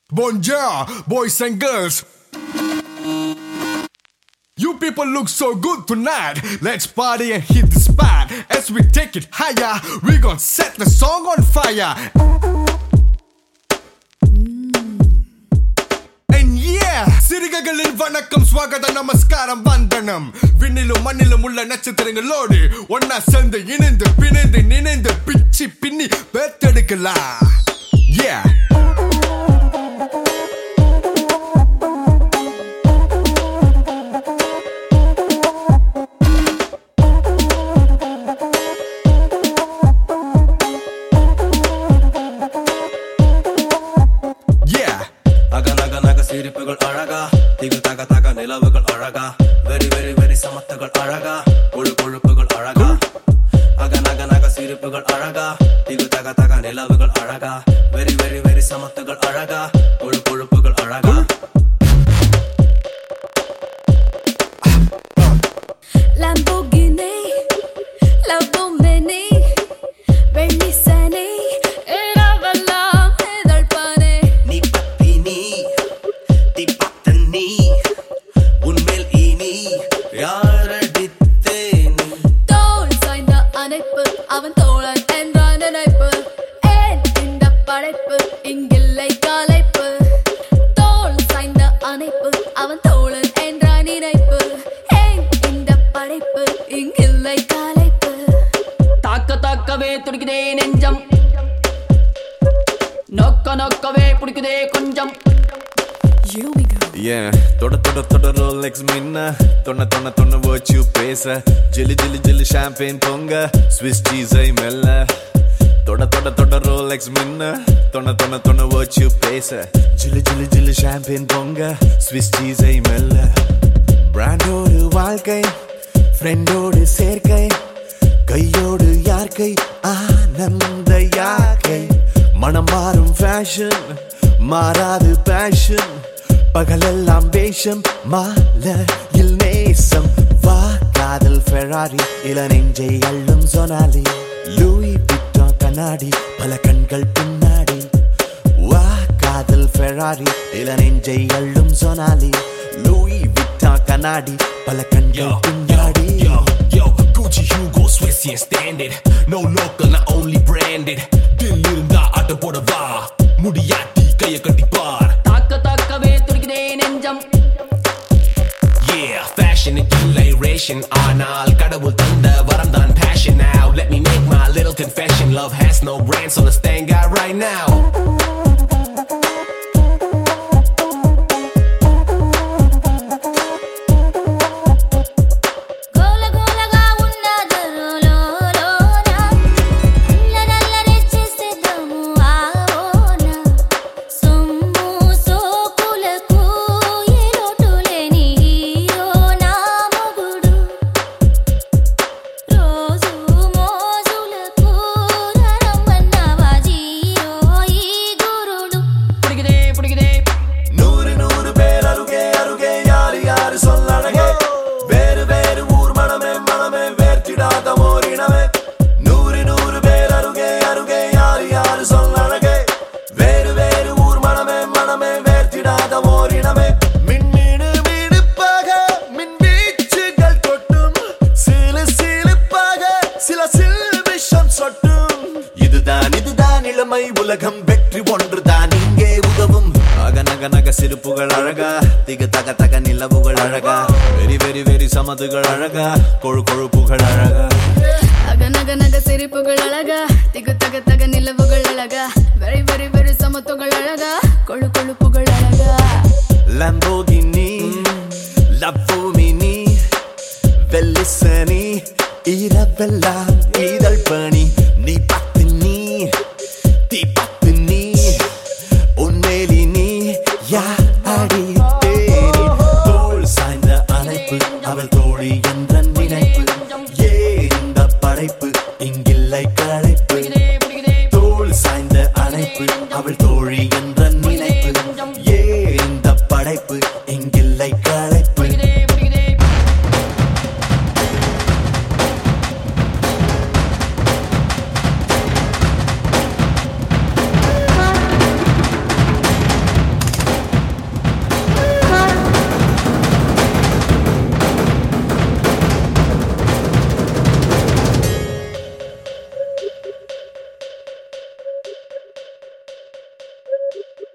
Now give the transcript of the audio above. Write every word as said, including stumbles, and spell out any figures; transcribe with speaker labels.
Speaker 1: Bonjour, boys and girls. You people look so good tonight. Let's party and hit the spot. As we take it higher, we gon' set the song on fire. And yeah, சிறுகைகளில் வணக்கம் ஸ்வாகத நமஸ்காரம் வந்தனம். விண்ணிலும் மண்ணிலும் உள்ள நட்சத்திரங்களோடு ஒன்னா சேர்ந்து இணைந்து பிணைந்து நினைந்து பிச்சி பின்னி பேத்தெடுக்கலாம். Yeah.
Speaker 2: சிரிப்புகள் அழகா திகு தக தக நிலவுகள் அழகா வெரி வெரி வெரி சமத்துகள் அழகா கொழு கொழுப்புகள் அழகா அக நக நக சிரிப்புகள் அழகா திகு தக தக நிலவுகள் அழகா வெரி வெரி வெரி சமத்துகள் அழகா கொழு கொழுப்புகள் அழகா
Speaker 3: Lamborghini, Lamborghini, வெள்ளி சனி இரவெல்லாம் இதழ்பானே
Speaker 2: நீ பத்தி நீ தி பத்த நீ உன்மேல் இனி யாரடித்தேன்
Speaker 3: தோள் சாய்ந்த அணைப்பு அவன் தோழன் என்ற நினைப்பு ஏன் இந்த படைப்பு இங்கில்லை கலைப்பு தோள் சாய்ந்த அணைப்பு அவன் தோழன் என்ற நினைப்பு ஏன் இந்த படைப்பு இங்கில்லை கலைப்பு
Speaker 4: தாக்க தாக்கவே துடிக்குதே நெஞ்சம் நோக்க நோக்கவே பிடிக்குதே கொஞ்சம்
Speaker 3: Here we go.
Speaker 5: Yeah, தொட தொட தொட ரோலெக்ஸ் மின்ன தொன்ன தொன்ன தொன்ன வச்சு பேச ஜிலி ஜிலி ஜிலி ஷாம்பேன் பொங்க ஸ்விஸ் சீஸை மெல்ல தொட தொட தொட ரோலெக்ஸ் மின்ன தொன்ன தொன்ன தொன்ன வச்சு பேச ஜிலி ஜிலி ஜிலி ஷாம்பேன் பொங்க ஸ்விஸ் சீஸை மெல்ல பிராண்டோடு வாழ்க்கை ஃப்ரெண்டோடு சேர்க்கை கையோடு யார்கை ஆனந்த யாக்கை மனம் மாறும் ஃபேஷன் மாறாது பேஷன் பகலெல்லாம் வேஷம் மாலையில் நேசம் வா காதல் ஃபெராரி இள நெஞ்சை அள்ளும் சொனாலி லூயி விட்டா கண்ணாடி பல கண்கள் பின்னாடி வா காதல் ஃபெராரி இள நெஞ்சை அள்ளும் சொனாலி லூயி விட்டா கண்ணாடி பல கண்கள் பின்னாடி
Speaker 6: Yo, yo, Gucci, Hugo, Swiss, yeah, standard. No local, not only branded. Dil irundha aata poda va mudiyatti kaiya katti paar.
Speaker 4: தாக்க தாக்கவே துடிக்குதே நெஞ்சம்
Speaker 6: Yeah, fashion and ration. Aanal kadavul thanda varam dhan passion now. Let me make my little confession. Love has no brand, so let's thank God right now.
Speaker 3: గోల గోలగా ఉన్నదరులోన నల్లనల్లనే చేసేద్దాము ఆవోన సొమ్ము సోకులకు ఏ లోటు లేని hero నా మొగుడు రోజు మోజులకు రమ్మన్నవా జీరో ఈ గురుడు
Speaker 4: பிடிக்குதே பிடிக்குதே
Speaker 5: நூறு நூறு பேர் அருகே அருகே யாரு யாரு சொல்லழகே வேறு வேறு ஊர் மனமே மனமே வேர்த்திடாத ஓரினமே நூறு நூறு பேர் அருகே அருகே யாரு யாரு சொல்லழகே வேறு வேறு ஊர் மனமே மனமே வேர்த்திடாத ஓரினமே மின்மீடு மீடுப்பாக மின்வீச்சுகள் கொட்டும் சிலு சிலுப்பாக சில சில்விஷம் சொட்டும் இதுதான் இதுதான் இளமை உலகம் வெற்றி ஒன்றுதான் இங்கே உதவும் அக நக நக சிரிப்புகள் அழகா திக தக தக நிலவுகள் அழகா வெரி வெரி வெரி சமதுகள் அழகா கொழு கொழுப்புகள் அழகா
Speaker 3: அக நக நக சிரிப்புகள் அழகா திகு தக தக நிலவுகள் அழகா வெரி வெரி வெரி சமத்துகள் அழகா கொழு கொழுப்புகள் அழகா
Speaker 5: Lamborghini Lamborghini வெல்லிசனி இரவெல்லாம் இதழ் பணி நீ பத்து நீ தீ பத்து நீ உன்மேலி நீ யாடி தேனி தோள் சாய்ந்த அணைப்பு அவள் தோழி என்ற நினைப்பு ஏ இந்த படைப்பு இங்கில்லை களைப்பு தோள் சாய்ந்த அணைப்பு அவள் தோழி என்ற நினைப்பு ஏ இந்த படைப்பு இங்கில்லை களைப்பு
Speaker 7: you.